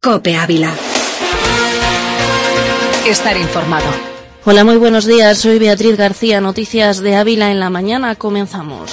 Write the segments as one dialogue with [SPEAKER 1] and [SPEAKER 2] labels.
[SPEAKER 1] COPE Ávila. Estar informado.
[SPEAKER 2] Hola, muy buenos días. Soy Beatriz García. Noticias de Ávila en la mañana. Comenzamos.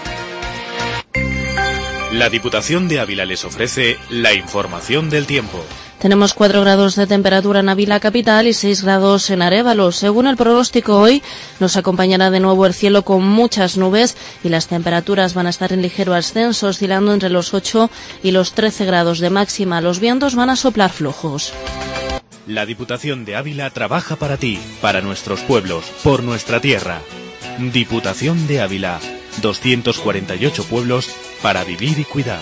[SPEAKER 3] La Diputación de Ávila les ofrece la información del tiempo.
[SPEAKER 2] Tenemos 4 grados de temperatura en Ávila capital y 6 grados en Arévalo. Según el pronóstico, hoy nos acompañará de nuevo el cielo con muchas nubes y las temperaturas van a estar en ligero ascenso, oscilando entre los 8 y los 13 grados de máxima. Los vientos van a soplar flojos.
[SPEAKER 3] La Diputación de Ávila trabaja para ti, para nuestros pueblos, por nuestra tierra. Diputación de Ávila, 248 pueblos para vivir y cuidar.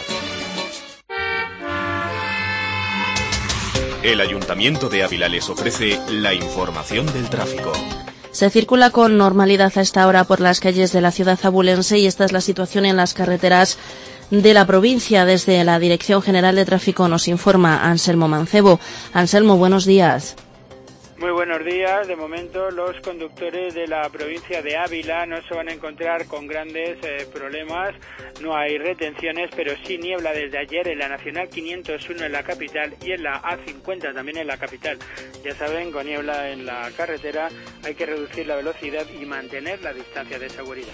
[SPEAKER 3] El Ayuntamiento de Ávila les ofrece la información del tráfico.
[SPEAKER 2] Se circula con normalidad a esta hora por las calles de la ciudad abulense y esta es la situación en las carreteras de la provincia. Desde la Dirección General de Tráfico nos informa Anselmo Mancebo. Anselmo, buenos días.
[SPEAKER 4] Muy buenos días. De momento los conductores de la provincia de Ávila no se van a encontrar con grandes problemas. No hay retenciones, pero sí niebla desde ayer en la Nacional 501 en la capital y en la A50 también en la capital. Ya saben, con niebla en la carretera hay que reducir la velocidad y mantener la distancia de seguridad.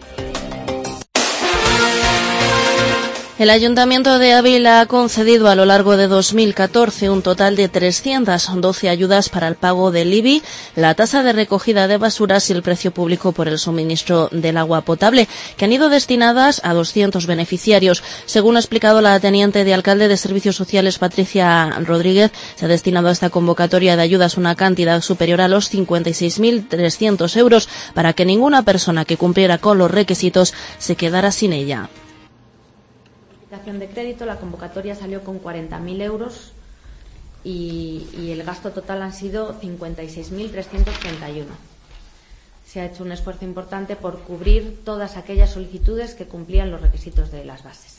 [SPEAKER 2] El Ayuntamiento de Ávila ha concedido a lo largo de 2014 un total de 312 ayudas para el pago del IBI, la tasa de recogida de basuras y el precio público por el suministro del agua potable, que han ido destinadas a 200 beneficiarios. Según ha explicado la teniente de alcalde de Servicios Sociales, Patricia Rodríguez, se ha destinado a esta convocatoria de ayudas una cantidad superior a los 56.300 euros para que ninguna persona que cumpliera con los requisitos se quedara sin ella.
[SPEAKER 5] De crédito, la convocatoria salió con 40.000 euros y el gasto total han sido 56.331. Se ha hecho un esfuerzo importante por cubrir todas aquellas solicitudes que cumplían los requisitos de las bases.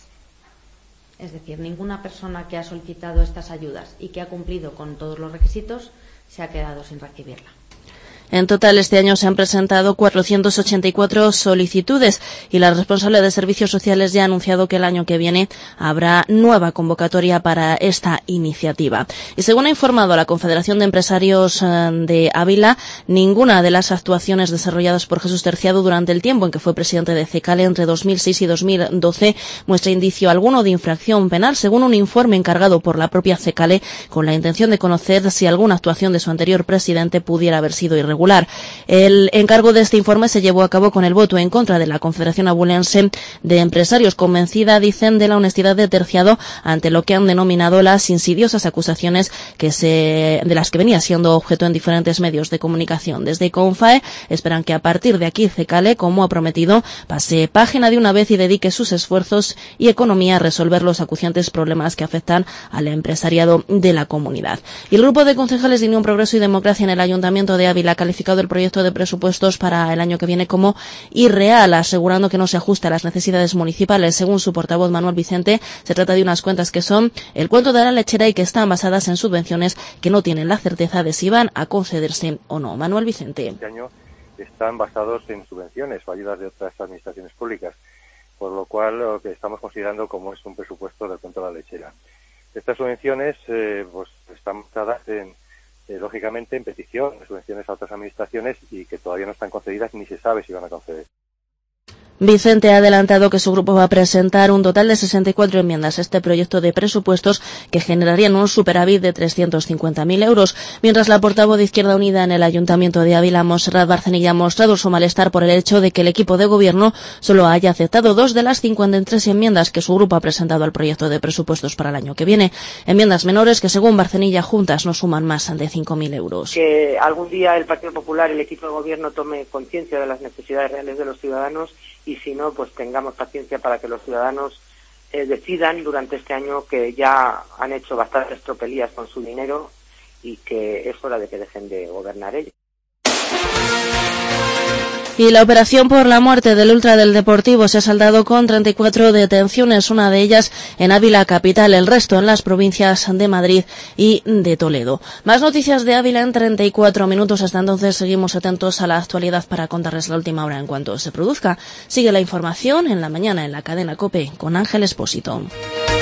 [SPEAKER 5] Es decir, ninguna persona que ha solicitado estas ayudas y que ha cumplido con todos los requisitos se ha quedado sin recibirla.
[SPEAKER 2] En total, este año se han presentado 484 solicitudes y la responsable de Servicios Sociales ya ha anunciado que el año que viene habrá nueva convocatoria para esta iniciativa. Y según ha informado la Confederación de Empresarios de Ávila, ninguna de las actuaciones desarrolladas por Jesús Terciado durante el tiempo en que fue presidente de CECALE entre 2006 y 2012 muestra indicio alguno de infracción penal, según un informe encargado por la propia CECALE con la intención de conocer si alguna actuación de su anterior presidente pudiera haber sido irregular. El encargo de este informe se llevó a cabo con el voto en contra de la Confederación Abulense de Empresarios, convencida, dicen, de la honestidad de Terciado ante lo que han denominado las insidiosas acusaciones de las que venía siendo objeto en diferentes medios de comunicación. Desde CONFAE esperan que a partir de aquí CECALE, como ha prometido, pase página de una vez y dedique sus esfuerzos y economía a resolver los acuciantes problemas que afectan al empresariado de la comunidad. Y el grupo de concejales de Unión, Progreso y Democracia en el Ayuntamiento de Ávila calificado el proyecto de presupuestos para el año que viene como irreal, asegurando que no se ajusta a las necesidades municipales. Según su portavoz Manuel Vicente, se trata de unas cuentas que son el cuento de la lechera y que están basadas en subvenciones que no tienen la certeza de si van a concederse o no. Manuel Vicente.
[SPEAKER 6] Este año están basados en subvenciones o ayudas de otras administraciones públicas, por lo cual lo que estamos considerando como es un presupuesto del cuento de la lechera. Estas subvenciones pues están basadas lógicamente en petición de subvenciones a otras administraciones y que todavía no están concedidas ni se sabe si van a conceder.
[SPEAKER 2] Vicente ha adelantado que su grupo va a presentar un total de 64 enmiendas a este proyecto de presupuestos que generarían un superávit de 350.000 euros, mientras la portavoz de Izquierda Unida en el Ayuntamiento de Ávila, Montserrat Barcenilla, ha mostrado su malestar por el hecho de que el equipo de gobierno solo haya aceptado 2 de las 53 enmiendas que su grupo ha presentado al proyecto de presupuestos para el año que viene. Enmiendas menores que, según Barcenilla, juntas no suman más de 5.000 euros.
[SPEAKER 7] Que algún día el Partido Popular, el equipo de gobierno, tome conciencia de las necesidades reales de los ciudadanos y si no, pues tengamos paciencia para que los ciudadanos decidan durante este año que ya han hecho bastantes tropelías con su dinero y que es hora de que dejen de gobernar ellos.
[SPEAKER 2] Y la operación por la muerte del ultra del Deportivo se ha saldado con 34 detenciones, una de ellas en Ávila capital, el resto en las provincias de Madrid y de Toledo. Más noticias de Ávila en 34 minutos. Hasta entonces seguimos atentos a la actualidad para contarles la última hora en cuanto se produzca. Sigue la información en la mañana en la cadena COPE con Ángel Expósito.